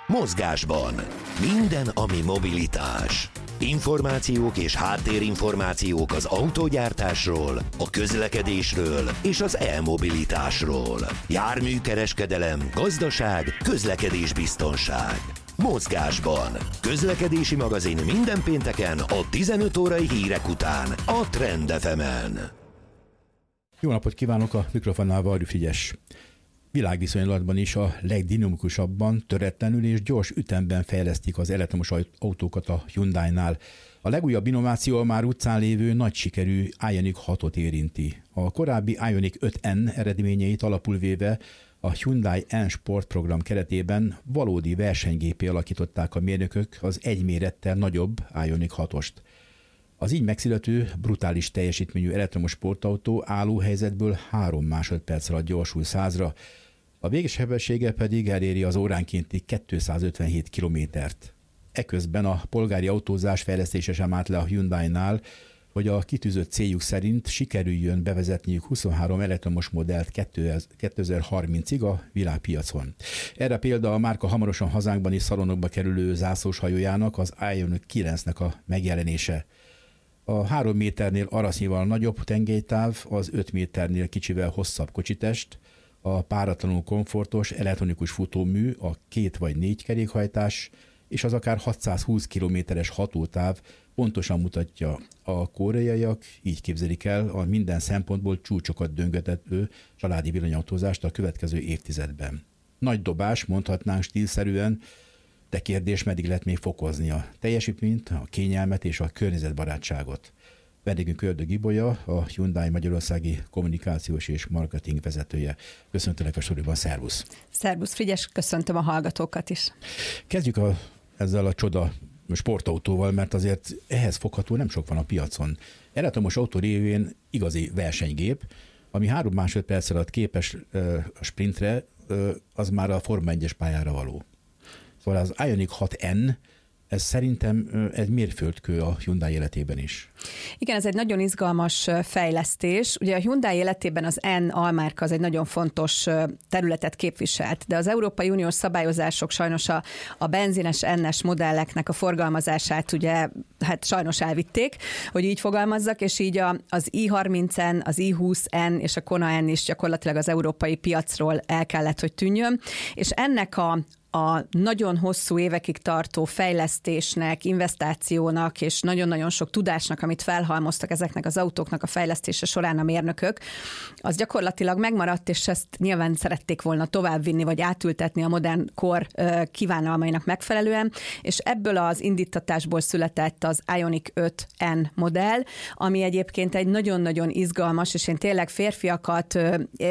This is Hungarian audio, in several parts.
Mozgásban. Minden, ami mobilitás. Információk és háttérinformációk az autógyártásról, a közlekedésről és az e-mobilitásról. Járműkereskedelem, gazdaság, közlekedésbiztonság. Mozgásban. Közlekedési magazin minden pénteken a 15 órai hírek után a Trend FM-en. Jó napot kívánok, a mikrofonnál Varjú Frigyes. Világviszonylatban is a legdinamikusabban, töretlenül és gyors ütemben fejlesztik az elektromos autókat a Hyundai-nál. A legújabb innováció a már utcán lévő nagy sikerű Ioniq 6-ot érinti. A korábbi Ioniq 5N eredményeit alapul véve a Hyundai N-Sport program keretében valódi versenygépé alakították a mérnökök az egy mérettel nagyobb Ioniq 6-ost. Az így megszülető, brutális teljesítményű elektromos sportautó állóhelyzetből 3 másodperc alatt gyorsul 100-ra, a végsebessége pedig eléri az óránkénti 257 kilométert. Eközben a polgári autózás fejlesztése sem állt le a Hyundai-nál, hogy a kitűzött céljuk szerint sikerüljön bevezetniük 23 elektromos modellt 2030-ig a világpiacon. Erre példa a márka hamarosan hazánkban is szalonokba kerülő zászlóshajójának, az Ioniq 9-nek a megjelenése. A 3 méternél arasznyival nagyobb tengelytáv, az 5 méternél kicsivel hosszabb kocsitest, a páratlanul komfortos elektronikus futómű, a 2 vagy 4 kerékhajtás, és az akár 620 kilométeres hatótáv pontosan mutatja, a koreaiak így képzelik el a minden szempontból csúcsokat döngető családi villanyautózást a következő évtizedben. Nagy dobás, mondhatnánk stílszerűen, de kérdés, meddig lehet még fokozni a teljesítményt, a kényelmet és a környezetbarátságot. Vendégünk Ördög Ibolya, a Hyundai Magyarországi kommunikációs és marketing vezetője. Köszöntelek a stúdióban, szervusz! Szervusz Frigyes, köszöntöm a hallgatókat is. Kezdjük ezzel a csoda sportautóval, mert azért ehhez fogható nem sok van a piacon. Elektromos autó révén igazi versenygép, ami 3 másodperc alatt képes a sprintre, az már a Forma 1-es pályára való. Szóval az Ioniq 6N, ez szerintem egy mérföldkő a Hyundai életében is. Igen, ez egy nagyon izgalmas fejlesztés. Ugye a Hyundai életében az N almárka az egy nagyon fontos területet képviselt, de az Európai Uniós szabályozások sajnos a benzines N-es modelleknek a forgalmazását ugye hát sajnos elvitték, hogy így fogalmazzak, és így az i30N, az i20N és a Kona N is gyakorlatilag az európai piacról el kellett, hogy tűnjön, és ennek a nagyon hosszú évekig tartó fejlesztésnek, investációnak és nagyon-nagyon sok tudásnak, amit felhalmoztak ezeknek az autóknak a fejlesztése során a mérnökök, az gyakorlatilag megmaradt, és ezt nyilván szerették volna továbbvinni, vagy átültetni a modern kor kívánalmainak megfelelően, és ebből az indítatásból született az Ioniq 5N modell, ami egyébként egy nagyon-nagyon izgalmas, és én tényleg férfiakat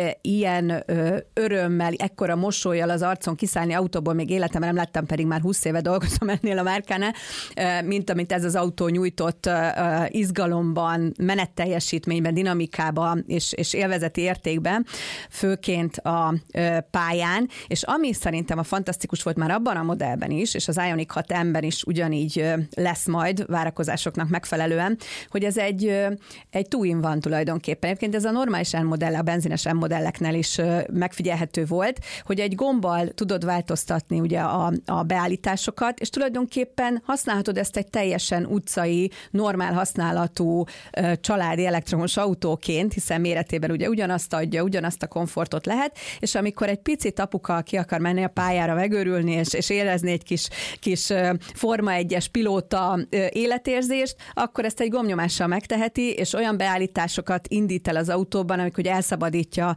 ilyen örömmel, ekkora mosollyal az arcon kiszállni autóból még életemben nem láttam, pedig már 20 éve dolgozom ennél a márkánál, mint amit ez az autó nyújtott izgalomban, menetteljesítményben, dinamikában és élvezeti értékben, főként a pályán, és ami szerintem a fantasztikus volt már abban a modellben is, és az Ioniq 6N-ben is ugyanígy lesz majd várakozásoknak megfelelően, hogy ez egy two-in-one tulajdonképpen. Egyébként ez a normális N-modell, a benzines N-modelleknél is megfigyelhető volt, hogy egy gombbal tudod változtatni ugye a beállításokat, és tulajdonképpen használhatod ezt egy teljesen utcai, normál használatú családi elektromos autóként, hiszen méretében ugye ugyanazt adja, ugyanazt a komfortot lehet, és amikor egy picit apuka ki akar menni a pályára megőrülni, és érezni egy kis Forma 1-es pilóta életérzést, akkor ezt egy gombnyomással megteheti, és olyan beállításokat indít el az autóban, amikor elszabadítja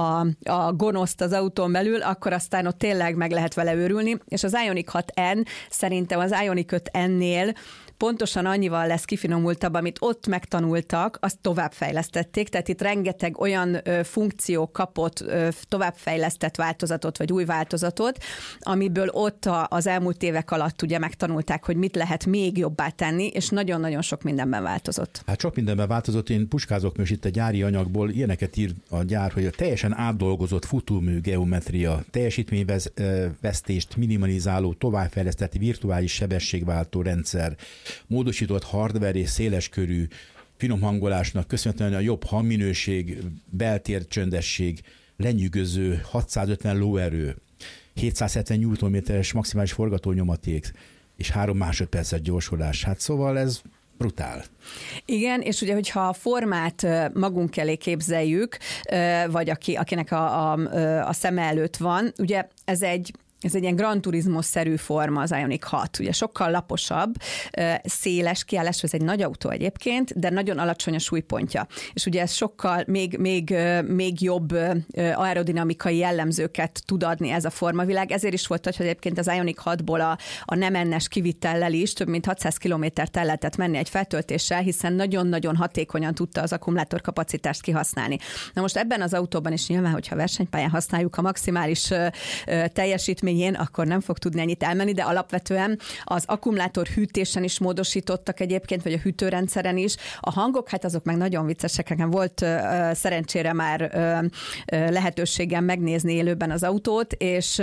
a gonoszt az autón belül, akkor aztán ott tényleg meg lehet vele őrülni, és az Ioniq 6N szerintem az Ioniq 5N-nél pontosan annyival lesz kifinomultabb, amit ott megtanultak, azt továbbfejlesztették, tehát itt rengeteg olyan funkció kapott továbbfejlesztett változatot, vagy új változatot, amiből ott az elmúlt évek alatt ugye megtanulták, hogy mit lehet még jobbá tenni, és nagyon-nagyon sok mindenben változott. Hát sok mindenben változott, én puskázok most itt a gyári anyagból, ilyeneket ír a gyár, hogy a teljesen átdolgozott futómű geometria, teljesítményvesztést minimalizáló, továbbfejlesztett virtuális sebességváltó rendszer, módosított hardware és széleskörű finom hangolásnak köszönhetően a jobb hangminőség, beltér csöndesség, lenyűgöző 650 lóerő, 770 Nm-es maximális forgatónyomaték, és 3 másodperces gyorsulás. Hát szóval ez brutál. Igen, és ugye, hogyha a formát magunk elé képzeljük, vagy akinek a szeme előtt van, ugye ez egy ilyen Gran Turismo-szerű forma az Ioniq 6. Ugye sokkal laposabb, széles kiállás, ez egy nagy autó egyébként, de nagyon alacsony a súlypontja. És ugye ez sokkal még jobb aerodinamikai jellemzőket tud adni ez a formavilág. Ezért is volt, hogy egyébként az Ioniq 6-ból a nem ennes kivitellel is több mint 600 kilométert el lehetett menni egy feltöltéssel, hiszen nagyon-nagyon hatékonyan tudta az akkumulátorkapacitást kihasználni. Na most ebben az autóban is nyilván, hogyha versenypályán használjuk a maximális teljesítmény, akkor nem fog tudni ennyit elmenni, de alapvetően az akkumulátor hűtésen is módosítottak egyébként, vagy a hűtőrendszeren is. A hangok, hát azok meg nagyon viccesek. Nekem volt szerencsére már lehetőségem megnézni élőben az autót, és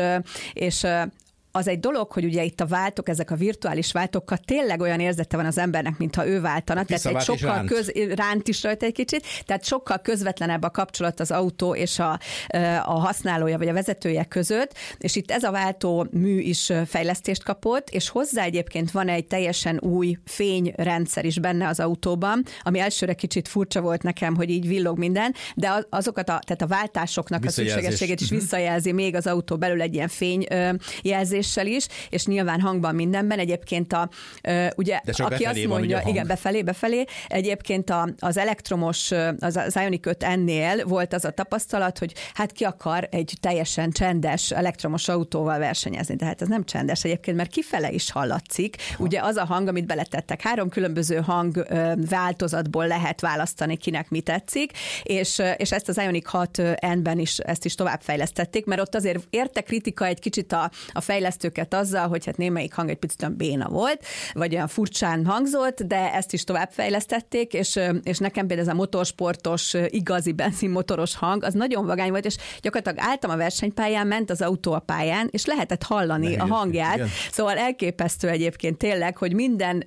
az egy dolog, hogy ugye itt a váltók, ezek a virtuális váltókkal tényleg olyan érzete van az embernek, mintha ő váltana. Tehát egy sokkal ránt is rajta egy kicsit, tehát sokkal közvetlenebb a kapcsolat az autó és a használója vagy a vezetője között, és itt ez a váltó mű is fejlesztést kapott, és hozzá egyébként van egy teljesen új fényrendszer is benne az autóban, ami elsőre kicsit furcsa volt nekem, hogy így villog minden, de azokat tehát a váltásoknak a szükségességét is visszajelzi még az autó belül egy ilyen fényjelzés is, és nyilván hangban mindenben. Egyébként ugye, aki azt mondja, igen, befelé, egyébként az elektromos, az Ioniq 5N-nél volt az a tapasztalat, hogy hát ki akar egy teljesen csendes elektromos autóval versenyezni. De hát ez nem csendes egyébként, mert kifele is hallatszik. Ugye az a hang, amit beletettek, 3 különböző hang változatból lehet választani, kinek mi tetszik, és ezt az Ioniq 6N-ben is ezt is továbbfejlesztették, mert ott azért érte kritika egy kicsit a fejlesztőket azzal, hogy hát némelyik hang egy picit olyan béna volt, vagy olyan furcsán hangzott, de ezt is továbbfejlesztették, és nekem például ez a motorsportos, igazi benzinmotoros hang, az nagyon vagány volt, és gyakorlatilag álltam a versenypályán, ment az autó a pályán, és lehetett hallani a hangját. Igen. Szóval elképesztő egyébként tényleg, hogy minden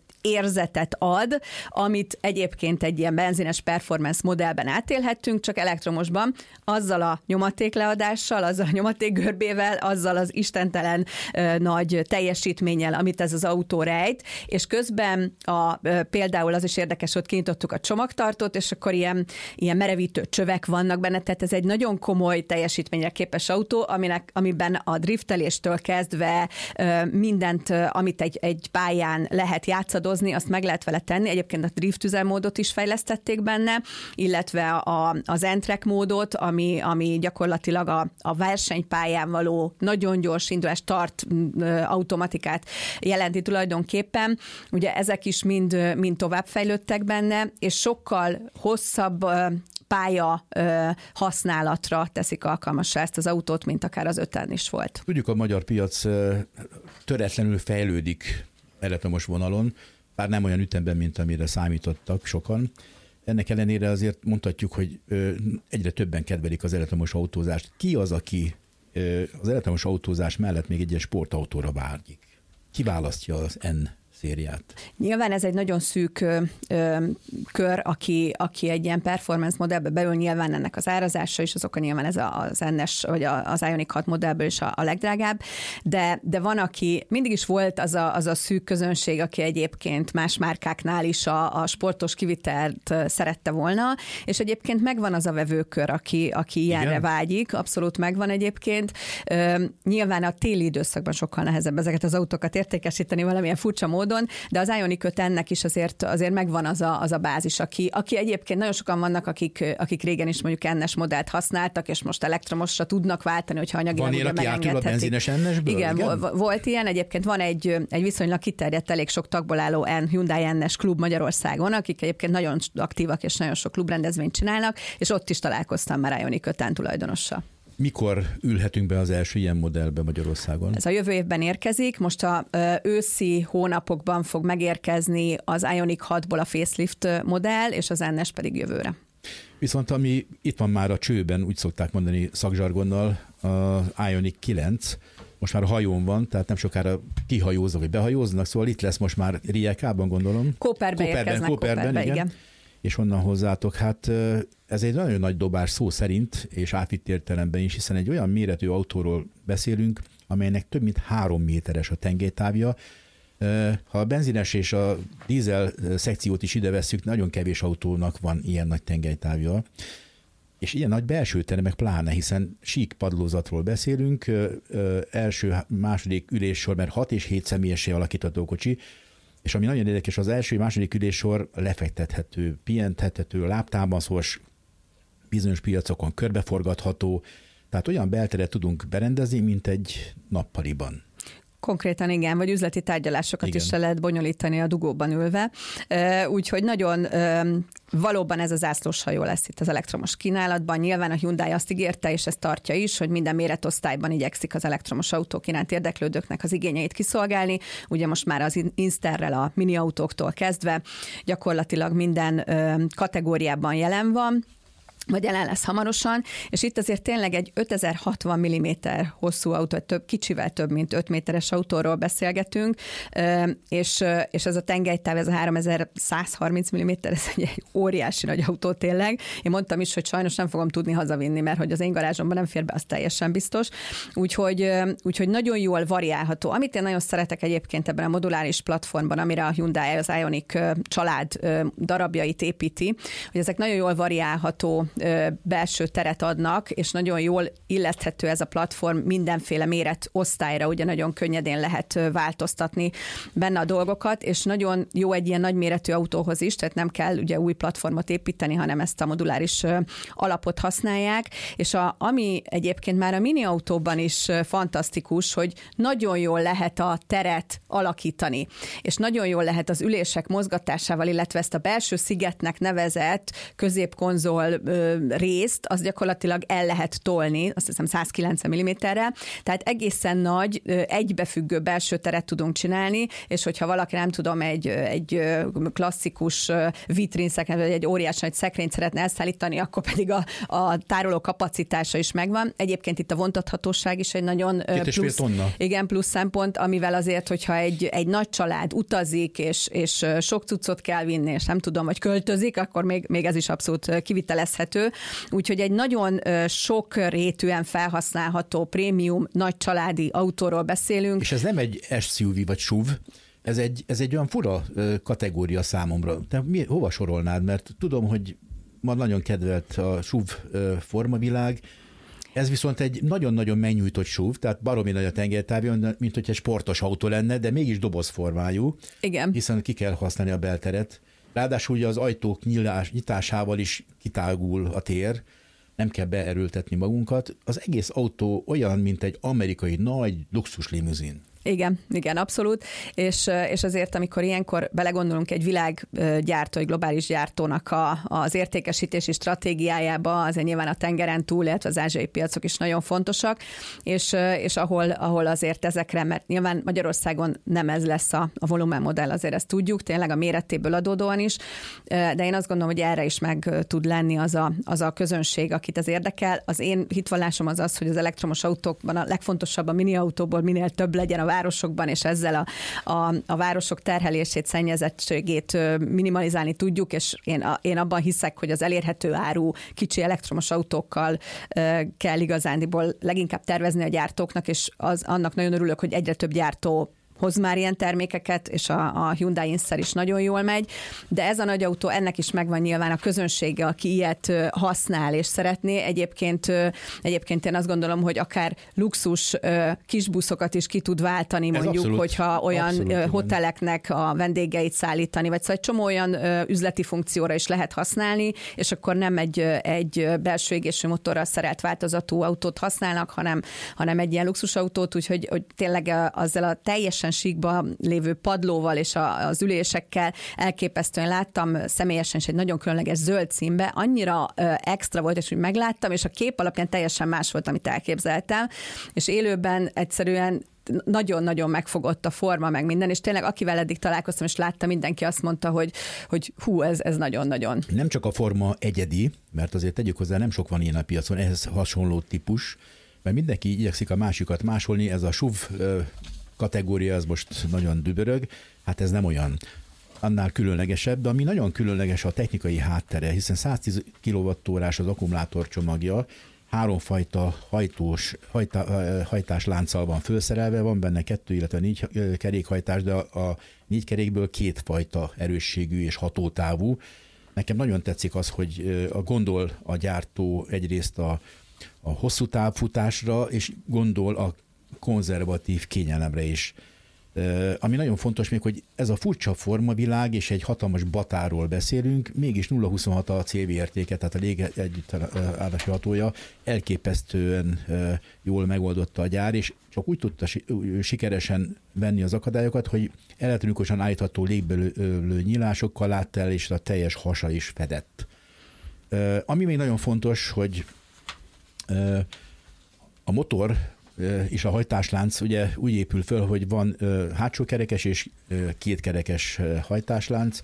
érzetet ad, amit egyébként egy ilyen benzines performance modellben átélhettünk, csak elektromosban, azzal a nyomatékleadással, azzal a nyomatékgörbével, azzal az istentelen nagy teljesítménnyel, amit ez az autó rejt, és közben például az is érdekes, hogy kinyitottuk a csomagtartót, és akkor ilyen merevítő csövek vannak benne, tehát ez egy nagyon komoly teljesítményre képes autó, amiben a drifteléstől kezdve mindent, amit egy pályán lehet játszadozni, azt meg lehet vele tenni. Egyébként a drift üzemmódot is fejlesztették benne, illetve az N-track módot, ami gyakorlatilag a versenypályán való nagyon gyors indulás, start automatikát jelenti tulajdonképpen. Ugye ezek is mind továbbfejlődtek benne, és sokkal hosszabb pálya használatra teszik alkalmassá ezt az autót, mint akár az 5-en is volt. Tudjuk, a magyar piac töretlenül fejlődik elektromos vonalon, bár nem olyan ütemben, mint amire számítottak sokan. Ennek ellenére azért mondhatjuk, hogy egyre többen kedvelik az elektromos autózást. Ki az, aki az elektromos autózás mellett még egy ilyen sportautóra vágyik? Ki választja az N szériát? Nyilván ez egy nagyon szűk kör, aki egy ilyen performance modellbe belül, nyilván ennek az árazása is, azok nyilván ez az NS, vagy az Ioniq 6 modellből is a legdrágább, de van, aki mindig is volt az a szűk közönség, aki egyébként más márkáknál is a sportos kivitelt szerette volna, és egyébként megvan az a vevőkör, aki ilyenre igen, vágyik, abszolút megvan egyébként. Nyilván a téli időszakban sokkal nehezebb ezeket az autókat értékesíteni valamilyen furcsa módon, de az Ioniq 5N-nek is azért megvan az a bázis, aki egyébként nagyon sokan vannak, akik régen is mondjuk NS modellt használtak, és most elektromosra tudnak váltani, hogyha anyagilag ugye megengedhetik. Van ilyen, aki átül a benzines NS-ből? Igen, volt ilyen. Egyébként van egy viszonylag kiterjedt, elég sok tagból álló Hyundai NS klub Magyarországon, akik egyébként nagyon aktívak, és nagyon sok klubrendezvényt csinálnak, és ott is találkoztam már Ioniq 5N tulajdonossal. Mikor ülhetünk be az első ilyen modellbe Magyarországon? Ez a jövő évben érkezik, most a őszi hónapokban fog megérkezni az Ioniq 6-ból a facelift modell, és az NS pedig jövőre. Viszont ami itt van már a csőben, úgy szokták mondani szakzsargonnal, az Ioniq 9, most már a hajón van, tehát nem sokára kihajóznak, vagy behajóznak, szóval itt lesz most már Rijekában, gondolom. Kóperben, igen. Igen. és onnan hozzátok. Hát ez egy nagyon nagy dobás szó szerint, és átvitt értelemben is, hiszen egy olyan méretű autóról beszélünk, amelynek több mint 3 méteres a tengelytávja. Ha a benzines és a dízel szekciót is ide vesszük, nagyon kevés autónak van ilyen nagy tengelytávja. És ilyen nagy belső tere meg pláne, hiszen sík padlózatról beszélünk, első, második üléssor, mert 6 és 7 személyessé alakítható kocsi, és ami nagyon érdekes, az első, második üléssor lefektethető, pihentethető, lábtámaszos, bizonyos piacokon körbeforgatható, tehát olyan belteret tudunk berendezni, mint egy nappaliban. Konkrétan igen, vagy üzleti tárgyalásokat is se lehet bonyolítani a dugóban ülve. Úgyhogy nagyon valóban ez az zászlóshajó lesz itt az elektromos kínálatban. Nyilván a Hyundai azt ígérte, és ezt tartja is, hogy minden méretosztályban igyekszik az elektromos autók iránt érdeklődőknek az igényeit kiszolgálni. Ugye most már az Insterrel a mini autóktól kezdve gyakorlatilag minden kategóriában jelen van, vagy jelen lesz hamarosan, és itt azért tényleg egy 5060 mm hosszú autó, kicsivel több, mint 5 méteres autóról beszélgetünk, és ez a tengelytáv, ez a 3130 mm, ez egy óriási nagy autó tényleg. Én mondtam is, hogy sajnos nem fogom tudni hazavinni, mert hogy az én garázsomban nem fér be, az teljesen biztos. Úgyhogy nagyon jól variálható. Amit én nagyon szeretek egyébként ebben a moduláris platformban, amire a Hyundai az Ioniq család darabjait építi, hogy ezek nagyon jól variálható belső teret adnak, és nagyon jól illethető ez a platform mindenféle méretosztályra, ugye nagyon könnyedén lehet változtatni benne a dolgokat, és nagyon jó egy ilyen nagyméretű autóhoz is, tehát nem kell ugye új platformot építeni, hanem ezt a moduláris alapot használják, és ami egyébként már a mini autóban is fantasztikus, hogy nagyon jól lehet a teret alakítani, és nagyon jól lehet az ülések mozgatásával, illetve ezt a belső szigetnek nevezett középkonzol részt, az gyakorlatilag el lehet tolni, azt hiszem 190 mm-rel, tehát egészen nagy, egybefüggő belső teret tudunk csinálni, és hogyha valaki nem tudom, egy klasszikus vitrinszekrényt, vagy egy óriás nagy szekrényt szeretne elszállítani, akkor pedig a tároló kapacitása is megvan. Egyébként itt a vontathatóság is egy nagyon plusz szempont, amivel azért, hogyha egy nagy család utazik, és sok cuccot kell vinni, és nem tudom, hogy költözik, akkor még ez is abszolút kivitelezhető. Úgyhogy egy nagyon sokrétűen felhasználható prémium nagy családi autóról beszélünk. És ez nem egy SUV vagy SUV, ez egy olyan fura kategória számomra. Te hova sorolnád? Mert tudom, hogy ma nagyon kedvelt a SUV formavilág, ez viszont egy nagyon-nagyon megnyújtott SUV, tehát baromi nagy a tengelytávja, mint hogy egy sportos autó lenne, de mégis dobozformájú. Igen. Hiszen ki kell használni a belteret. Ráadásul ugye az ajtók nyitásával is kitágul a tér, nem kell beerőltetni magunkat. Az egész autó olyan, mint egy amerikai nagy luxus limuzin. Igen, abszolút, és azért, amikor ilyenkor belegondolunk egy világgyártó, egy globális gyártónak az értékesítési stratégiájába, azért nyilván a tengeren túl, illetve az ázsiai piacok is nagyon fontosak, és ahol azért ezekre, mert nyilván Magyarországon nem ez lesz a volumenmodell, azért ezt tudjuk, tényleg a méretéből adódóan is, de én azt gondolom, hogy erre is meg tud lenni az a közönség, akit ez érdekel. Az én hitvallásom az, hogy az elektromos autókban a legfontosabb a mini autóból minél több legyen a városokban, és ezzel a városok terhelését, szennyezettségét minimalizálni tudjuk, és én abban hiszek, hogy az elérhető áru kicsi elektromos autókkal kell igazándiból leginkább tervezni a gyártóknak, és annak nagyon örülök, hogy egyre több gyártó hoz már ilyen termékeket, és a Hyundai Instar is nagyon jól megy, de ez a nagy autó, ennek is megvan nyilván a közönsége, aki ilyet használ és szeretné. Egyébként én azt gondolom, hogy akár luxus kisbuszokat is ki tud váltani, mondjuk, abszolút, hogyha olyan hoteleknek a vendégeit szállítani, vagy szóval egy csomó olyan üzleti funkcióra is lehet használni, és akkor nem egy belső égésű motorral szerelt változatú autót használnak, hanem egy ilyen luxusautót, úgyhogy tényleg azzal a teljesen síkba lévő padlóval és az ülésekkel elképesztően láttam személyesen is egy nagyon különleges zöld színbe, annyira extra volt, és úgy megláttam, és a kép alapján teljesen más volt, amit elképzeltem, és élőben egyszerűen nagyon-nagyon megfogott a forma, meg minden, és tényleg akivel eddig találkoztam, és láttam, mindenki azt mondta, hogy hú, ez nagyon-nagyon. Nem csak a forma egyedi, mert azért tegyük hozzá, nem sok van ilyen a piacon, ehhez hasonló típus, mert mindenki igyekszik a másikat másolni, ez a SUV kategória, az most nagyon dübörög, hát ez nem olyan. annál különlegesebb, de ami nagyon különleges a technikai háttere, hiszen 110 kWh-s az akkumulátor csomagja, 3 fajta hajtáslánccal van felszerelve, van benne 2, illetve 4 kerékhajtás, de a 4 kerékből 2 fajta erősségű és hatótávú. Nekem nagyon tetszik az, hogy gondol a gyártó egyrészt a hosszú távfutásra, és gondol a konzervatív kényelemre is. Ami nagyon fontos még, hogy ez a furcsa formavilág és egy hatalmas batáról beszélünk, mégis 0,26 a CV értéke, tehát a légegyüttállási hatója elképesztően jól megoldotta a gyár, és csak úgy tudta sikeresen venni az akadályokat, hogy elektronikusan állítható légbelő nyílásokkal látta el, és a teljes hasa is fedett. Ami még nagyon fontos, hogy a motor és a hajtáslánc ugye úgy épül föl, hogy van hátsó kerekes és 2 kerekes hajtáslánc,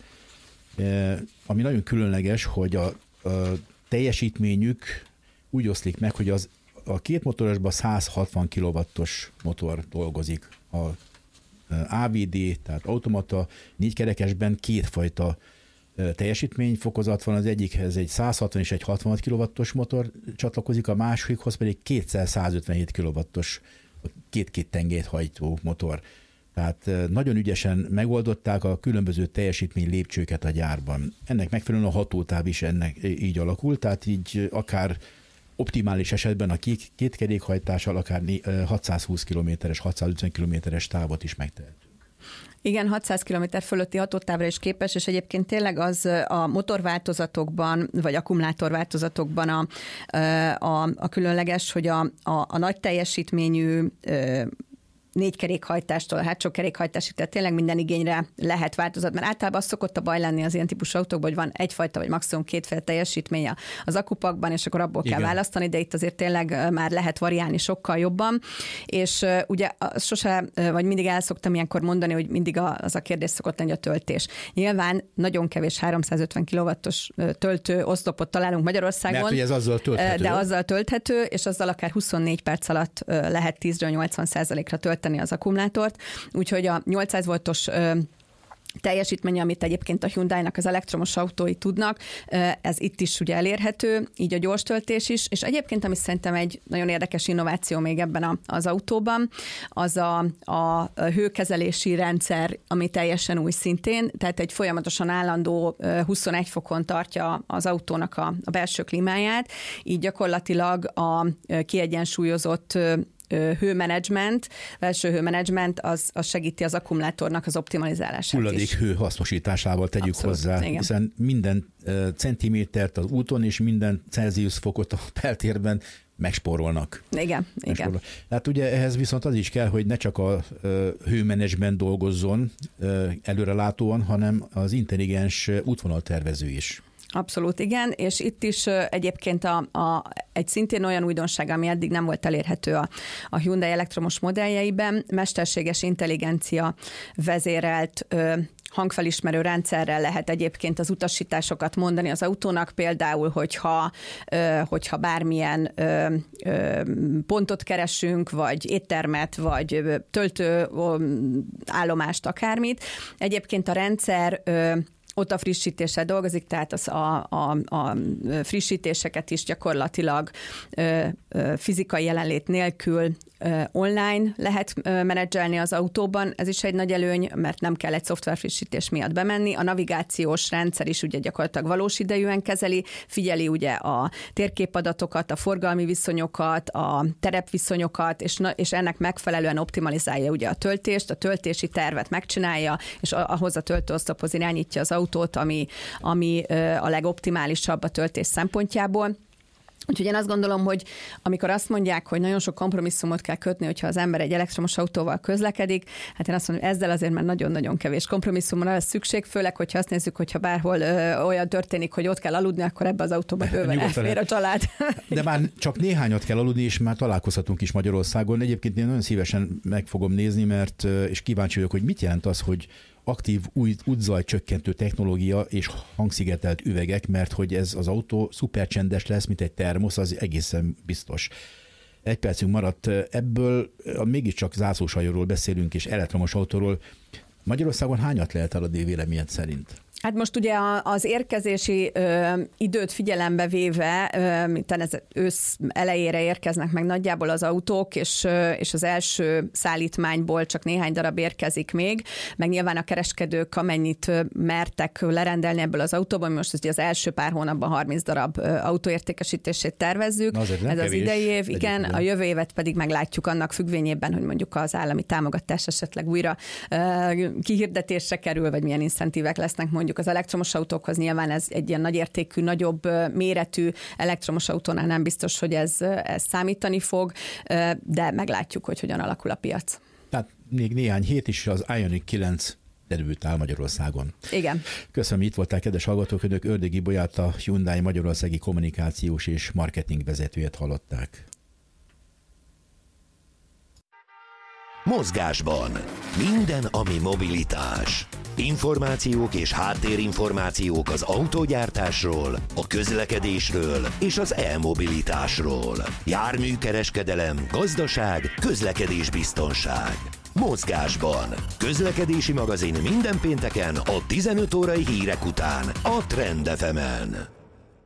ami nagyon különleges, hogy a teljesítményük úgy oszlik meg, hogy a 2 motorosban 160 kW-os motor dolgozik. A AVD, tehát automata, 4 kerekesben 2 fajta teljesítményfokozat van, az egyikhez egy 160 és egy 66 kW-os motor csatlakozik, a másikhoz pedig 257 kW-os 2 tengelyt hajtó motor. Tehát nagyon ügyesen megoldották a különböző teljesítmény lépcsőket a gyárban. Ennek megfelelően a hatótáv is ennek így alakult, tehát így akár optimális esetben a 2 kerékhajtással akár 620 km-es, 650 km-es távot is megtehetünk. Igen, 600 km fölötti hatótávra is képes, és egyébként tényleg az a motorváltozatokban, vagy akkumulátorváltozatokban a különleges, hogy a nagy teljesítményű 4 kerékhajtástól a hátsó kerékhajtásig, tehát tényleg minden igényre lehet változat, mert általában az szokott a baj lenni az ilyen típusú autókban, hogy van egyfajta vagy maximum 2 teljesítménye az akupakban, és akkor abból kell választani, de itt azért tényleg már lehet variálni sokkal jobban, és ugye sose, vagy mindig el szoktam ilyenkor mondani, hogy mindig az a kérdés szokott lenni a töltés. Nyilván nagyon kevés 350 kW-os töltő oszlopot találunk Magyarországon. Mert ugye ez azzal tölthető. De azzal tölthető, és azzal akár 24 perc alatt lehet 10-ről 80%-ra tölteni az akkumulátort, úgyhogy a 800 voltos teljesítmény, amit egyébként a Hyundai-nak az elektromos autói tudnak, ez itt is ugye elérhető, így a gyors töltés is, és egyébként, ami szerintem egy nagyon érdekes innováció még ebben az autóban, az a hőkezelési rendszer, ami teljesen új szintén, tehát egy folyamatosan állandó 21 fokon tartja az autónak a belső klímáját, így gyakorlatilag a kiegyensúlyozott hőmenedzsment, belső hőmenedzsment, az segíti az akkumulátornak az optimalizálását is. Hulladék hő hasznosításával tegyük Abszolút, hozzá, igen. Hiszen minden centimétert az úton és minden Celsius fokot a beltérben megspórolnak. Igen. Hát ugye ehhez viszont az is kell, hogy ne csak a hőmenedzsment dolgozzon előrelátóan, hanem az intelligens útvonaltervező is. Abszolút igen, és itt is egyébként egy szintén olyan újdonság, ami eddig nem volt elérhető a Hyundai elektromos modelljeiben, mesterséges intelligencia vezérelt hangfelismerő rendszerrel lehet egyébként az utasításokat mondani az autónak, például, hogyha bármilyen pontot keresünk, vagy éttermet, vagy töltőállomást, akármit. Egyébként a rendszer ott a frissítéssel dolgozik, tehát a frissítéseket is gyakorlatilag fizikai jelenlét nélkül online lehet menedzselni az autóban. Ez is egy nagy előny, mert nem kell egy szoftverfrissítés miatt bemenni. A navigációs rendszer is ugye gyakorlatilag valós idejűen kezeli, figyeli ugye a térképadatokat, a forgalmi viszonyokat, a terepviszonyokat, és ennek megfelelően optimalizálja ugye a töltést, a töltési tervet megcsinálja, és ahhoz a töltőoszlophoz irányítja az autót, ami a legoptimálisabb a töltés szempontjából. Úgyhogy én azt gondolom, hogy amikor azt mondják, hogy nagyon sok kompromisszumot kell kötni, hogyha az ember egy elektromos autóval közlekedik, hát én azt mondom, hogy ezzel azért már nagyon-nagyon kevés kompromisszumra lesz szükség, főleg, hogyha azt nézzük, hogyha bárhol olyan történik, hogy ott kell aludni, akkor ebbe az autóba bőven elfér a család. De már csak néhányat kell aludni, és már találkozhatunk is Magyarországon. Egyébként én nagyon szívesen meg fogom nézni, mert és kíváncsi vagyok, hogy mit jelent az, hogy aktív útzaj csökkentő technológia és hangszigetelt üvegek, mert hogy ez az autó szupercsendes lesz, mint egy termosz, az egészen biztos. Egy percünk maradt ebből, mégiscsak zászlóshajóról beszélünk, és elektromos autóról. Magyarországon hányat lehet eladni véleményed szerint? Hát most ugye az érkezési időt figyelembe véve, ez ősz elejére érkeznek meg nagyjából az autók, és az első szállítmányból csak néhány darab érkezik még, meg nyilván a kereskedők amennyit mertek lerendelni ebből az autóban, most ugye az első pár hónapban 30 darab autóértékesítését tervezzük. Ez az idei év, igen, a jövő évet pedig meglátjuk annak függvényében, hogy mondjuk az állami támogatás esetleg újra kihirdetésre kerül, vagy milyen incentívek lesznek mondjuk az elektromos autókhoz. Nyilván ez egy ilyen nagyértékű, nagyobb méretű elektromos autónál nem biztos, hogy ez számítani fog, de meglátjuk, hogy hogyan alakul a piac. Tehát még néhány hét is az Ioniq 9 debütál Magyarországon. Igen. Köszönöm, itt voltál, kedves hallgatók, önök Ördögi Bolyát, a Hyundai magyarországi kommunikációs és marketing vezetőjét hallották. Mozgásban. Minden, ami mobilitás. Információk és háttérinformációk az autógyártásról, a közlekedésről és az e-mobilitásról. Járműkereskedelem, gazdaság, közlekedésbiztonság. Mozgásban. Közlekedési magazin minden pénteken a 15 órai hírek után a Trend FM-en.